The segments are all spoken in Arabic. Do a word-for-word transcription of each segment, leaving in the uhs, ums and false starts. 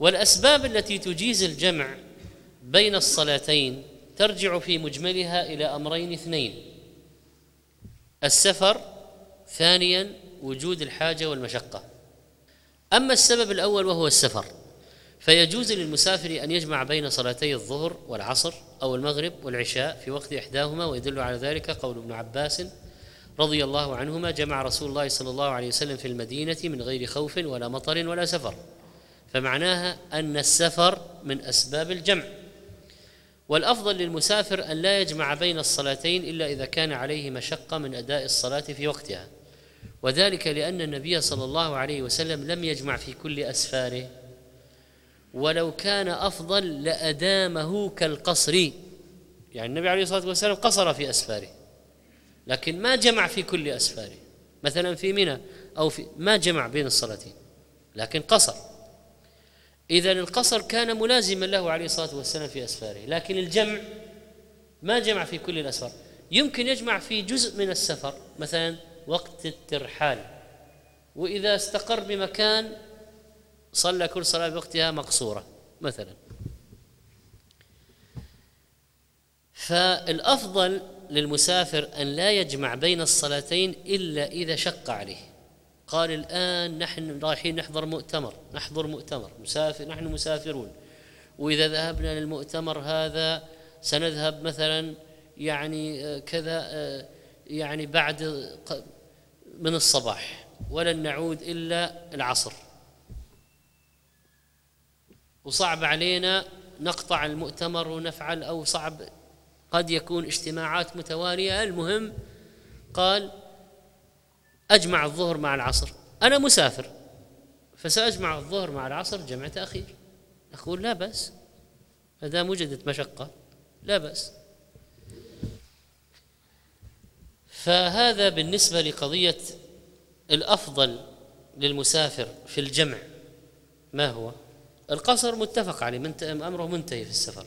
والأسباب التي تجيز الجمع بين الصلاتين ترجع في مجملها إلى أمرين اثنين: السفر، ثانيا وجود الحاجة والمشقة. أما السبب الأول وهو السفر فيجوز للمسافر أن يجمع بين صلاتي الظهر والعصر أو المغرب والعشاء في وقت إحداهما، ويدل على ذلك قول ابن عباس رضي الله عنهما: جمع رسول الله صلى الله عليه وسلم في المدينة من غير خوف ولا مطر ولا سفر. فمعناها أن السفر من أسباب الجمع. والأفضل للمسافر أن لا يجمع بين الصلاتين إلا إذا كان عليه مشقة من أداء الصلاة في وقتها، وذلك لأن النبي صلى الله عليه وسلم لم يجمع في كل أسفاره، ولو كان أفضل لأدامه كالقصر. يعني النبي عليه الصلاة والسلام قصر في أسفاره لكن ما جمع في كل أسفاره، مثلا في منى أو في ما جمع بين الصلاتين لكن قصر. إذن القصر كان ملازما له عليه الصلاة والسلام في أسفاره، لكن الجمع ما جمع في كل الأسفار. يمكن يجمع في جزء من السفر، مثلا وقت الترحال، وإذا استقر بمكان صلى كل صلاة بوقتها مقصورة مثلا. فالأفضل للمسافر أن لا يجمع بين الصلاتين إلا إذا شق عليه. قال الآن نحن رايحين نحضر مؤتمر نحضر مؤتمر مسافر نحن مسافرون، وإذا ذهبنا للمؤتمر هذا سنذهب مثلا يعني كذا يعني بعد من الصباح ولن نعود إلا العصر، وصعب علينا نقطع المؤتمر ونفعل، أو صعب قد يكون اجتماعات متوالية. المهم قال أجمع الظهر مع العصر، أنا مسافر فسأجمع الظهر مع العصر جمع تأخير. أقول لا بأس، ما دام وجدت مشقة لا بأس. فهذا بالنسبة لقضية الأفضل للمسافر في الجمع. ما هو القصر؟ متفق عليه، أمره منتهي في السفر.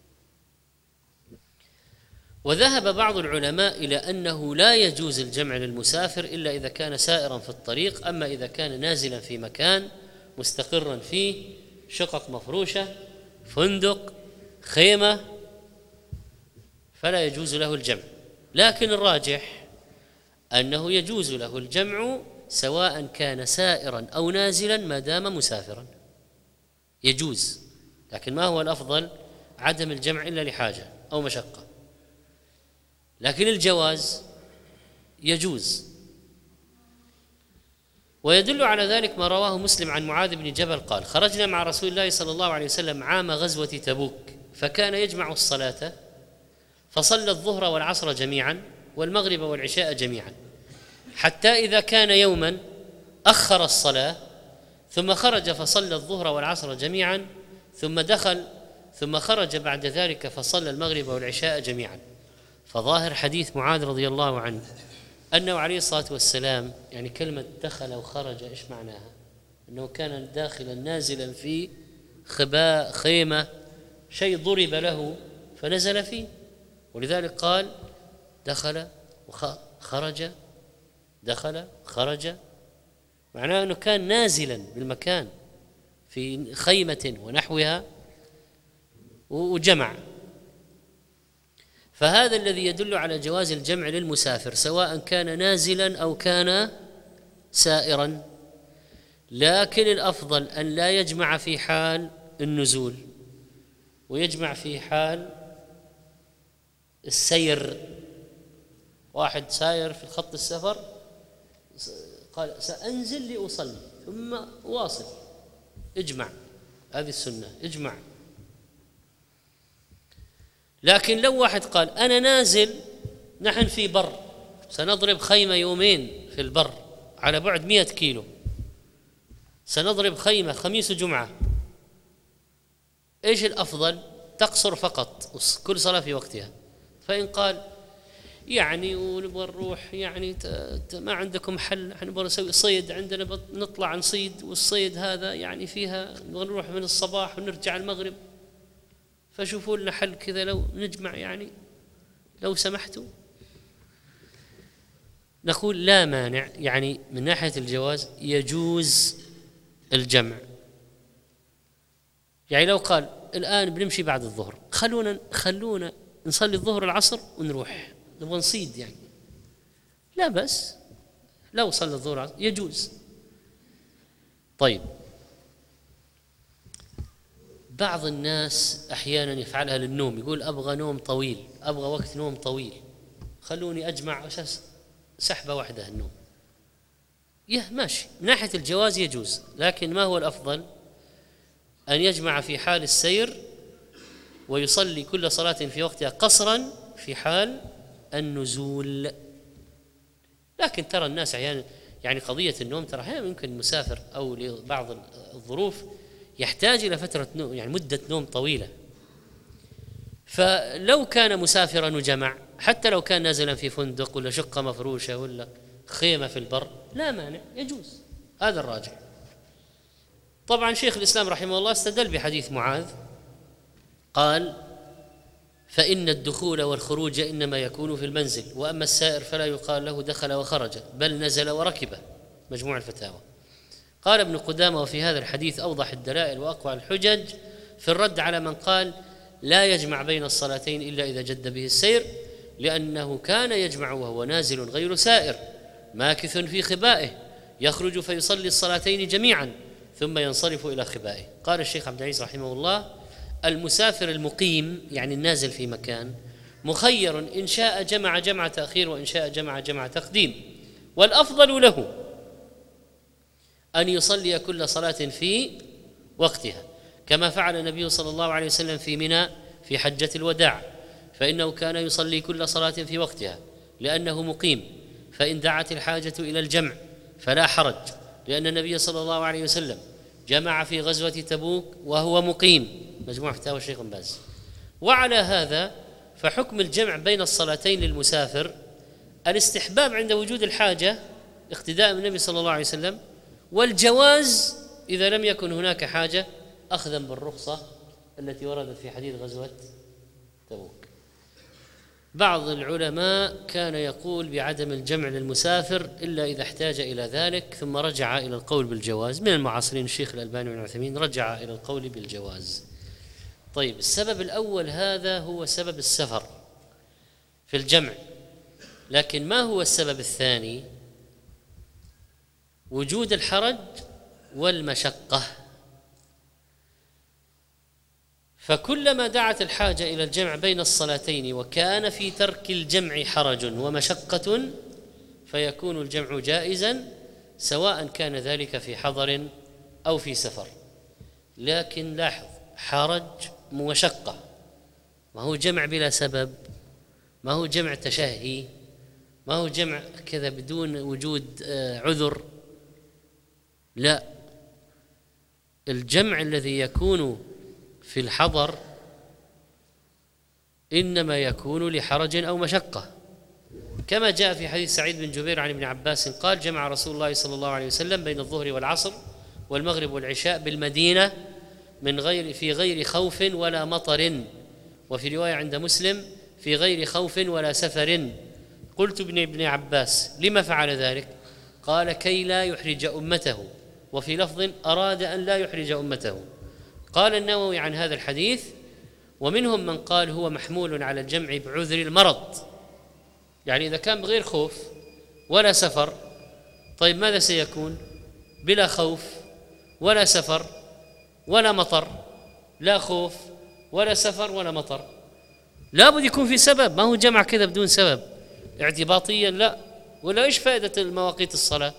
وذهب بعض العلماء إلى أنه لا يجوز الجمع للمسافر إلا إذا كان سائرا في الطريق، أما إذا كان نازلا في مكان مستقرا فيه، شقق مفروشة، فندق، خيمة، فلا يجوز له الجمع. لكن الراجح أنه يجوز له الجمع سواء كان سائرا أو نازلا ما دام مسافرا، يجوز. لكن ما هو الأفضل؟ عدم الجمع إلا لحاجة أو مشقة، لكن الجواز يجوز. ويدل على ذلك ما رواه مسلم عن معاذ بن جبل قال: خرجنا مع رسول الله صلى الله عليه وسلم عام غزوة تبوك، فكان يجمع الصلاة فصلى الظهر والعصر جميعا والمغرب والعشاء جميعا، حتى إذا كان يوما أخر الصلاة ثم خرج فصلى الظهر والعصر جميعا، ثم دخل ثم خرج بعد ذلك فصلى المغرب والعشاء جميعا. فظاهر حديث معاذ رضي الله عنه أنه عليه الصلاة والسلام، يعني كلمة دخل وخرج إيش معناها؟ أنه كان داخلا نازلا في خباء، خيمة، شيء ضرب له فنزل فيه، ولذلك قال دخل وخرج، دخل خرج، معناه أنه كان نازلا بالمكان في خيمة ونحوها وجمع. فهذا الذي يدل على جواز الجمع للمسافر سواء كان نازلا أو كان سائرا. لكن الأفضل أن لا يجمع في حال النزول، ويجمع في حال السير. واحد ساير في خط السفر قال سأنزل لأصلي ثم واصل، اجمع، هذه السنة، اجمع. لكن لو واحد قال أنا نازل، نحن في بر سنضرب خيمة يومين في البر على بعد مئة كيلو، سنضرب خيمة خميس وجمعة، إيش الأفضل؟ تقصر فقط كل صلاة في وقتها. فإن قال يعني ونبغى نروح يعني ما عندكم حل، نحن نبغى نسوي صيد، عندنا نطلع نصيد، والصيد هذا يعني فيها نبغى نروح من الصباح ونرجع المغرب، فشوفوا لنا حل كذا لو نجمع، يعني لو سمحتوا. نقول لا مانع، يعني من ناحية الجواز يجوز الجمع، يعني لو قال الآن بنمشي بعد الظهر، خلونا خلونا نصلي الظهر العصر ونروح، نبغى نصيد يعني، لا بس لو صلى الظهر العصر يجوز. طيب، بعض الناس أحيانا يفعلها للنوم، يقول أبغى نوم طويل، أبغى وقت نوم طويل، خلوني أجمع أساس سحبة واحدة النوم. يه ماشي، من ناحية الجواز يجوز، لكن ما هو الأفضل؟ أن يجمع في حال السير ويصلي كل صلاة في وقتها قصرا في حال النزول. لكن ترى الناس أحيانا يعني قضية النوم ترى أحيانا يمكن مسافر أو لبعض الظروف يحتاج إلى فترة نوم، يعني مدة نوم طويلة، فلو كان مسافرا وجمع حتى لو كان نازلا في فندق ولا شقة مفروشة ولا خيمة في البر لا مانع، يجوز، هذا الراجح. طبعا شيخ الإسلام رحمه الله استدل بحديث معاذ، قال فإن الدخول والخروج إنما يكون في المنزل، وأما السائر فلا يقال له دخل وخرج بل نزل وركب، مجموع الفتاوى. قال ابن قدامة وفي هذا الحديث أوضح الدلائل وأقوى الحجج في الرد على من قال لا يجمع بين الصلاتين إلا إذا جد به السير، لأنه كان يجمع وهو نازل غير سائر ماكث في خبائه، يخرج فيصلي الصلاتين جميعا ثم ينصرف إلى خبائه. قال الشيخ عبد العزيز رحمه الله المسافر المقيم يعني النازل في مكان مخير إن شاء جمع جمع تأخير وإن شاء جمع جمع تقديم، والأفضل له أن يصلي كل صلاة في وقتها كما فعل النبي صلى الله عليه وسلم في منى في حجة الوداع، فإنه كان يصلي كل صلاة في وقتها لأنه مقيم، فإن دعت الحاجة إلى الجمع فلا حرج، لأن النبي صلى الله عليه وسلم جمع في غزوة تبوك وهو مقيم، مجموع فتاوى الشيخ بن باز. وعلى هذا فحكم الجمع بين الصلاتين للمسافر الاستحباب عند وجود الحاجة اقتداء بالنبي صلى الله عليه وسلم، والجواز إذا لم يكن هناك حاجة أخذا بالرخصة التي وردت في حديث غزوة تبوك. بعض العلماء كان يقول بعدم الجمع للمسافر إلا إذا احتاج إلى ذلك، ثم رجع إلى القول بالجواز. من المعاصرين الشيخ الألباني وابن عثيمين رجع إلى القول بالجواز. طيب، السبب الأول هذا هو سبب السفر في الجمع، لكن ما هو السبب الثاني؟ وجود الحرج والمشقة. فكلما دعت الحاجة إلى الجمع بين الصلاتين وكان في ترك الجمع حرج ومشقة فيكون الجمع جائزا سواء كان ذلك في حضر أو في سفر. لكن لاحظ، حرج ومشقة، ما هو جمع بلا سبب، ما هو جمع تشهي، ما هو جمع كذا بدون وجود عذر، لا، الجمع الذي يكون في الحضر إنما يكون لحرج أو مشقة، كما جاء في حديث سعيد بن جبير عن ابن عباس قال جمع رسول الله صلى الله عليه وسلم بين الظهر والعصر والمغرب والعشاء بالمدينة من غير في غير خوف ولا مطر، وفي رواية عند مسلم في غير خوف ولا سفر. قلت ابن ابن عباس لما فعل ذلك؟ قال كي لا يحرج أمته، وفي لفظ أراد أن لا يحرج أمته. قال النووي عن هذا الحديث ومنهم من قال هو محمول على الجمع بعذر المرض، يعني إذا كان بغير خوف ولا سفر، طيب ماذا سيكون؟ بلا خوف ولا سفر ولا مطر، لا خوف ولا سفر ولا مطر، لابد يكون في سبب، ما هو جمع كذا بدون سبب اعتباطيا، لا. ولا إيش فائدة المواقيت الصلاة؟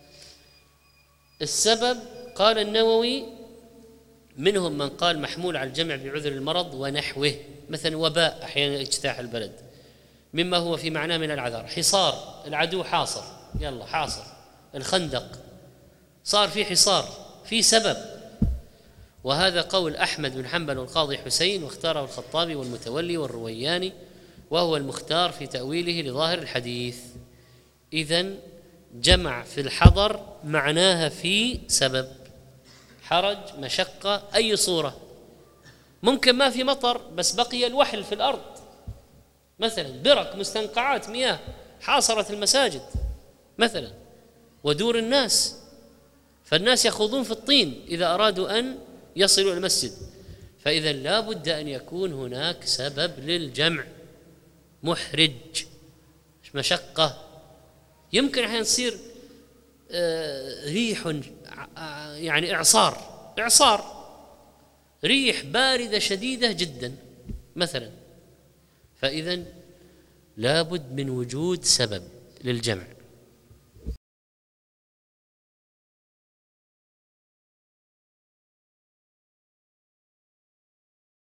السبب قال النووي منهم من قال محمول على الجمع بعذر المرض ونحوه، مثلا وباء أحيانا اجتاح البلد مما هو في معناه من العذار، حصار، العدو حاصر، يلا حاصر، الخندق صار في حصار، في سبب. وهذا قول أحمد بن حنبل والقاضي حسين، واختاره الخطابي والمتولي والروياني، وهو المختار في تأويله لظاهر الحديث. إذن جمع في الحضر معناها في سبب، حرج، مشقة، أي صورة. ممكن ما في مطر بس بقي الوحل في الأرض، مثلا برك، مستنقعات مياه حاصرت المساجد مثلا ودور الناس، فالناس يخوضون في الطين إذا أرادوا أن يصلوا إلى المسجد. فإذا لا بد أن يكون هناك سبب للجمع محرج، مشقة. يمكن أحيانا تصير ريح، يعني إعصار إعصار ريح باردة شديدة جدا مثلا، فإذا لا بد من وجود سبب للجمع.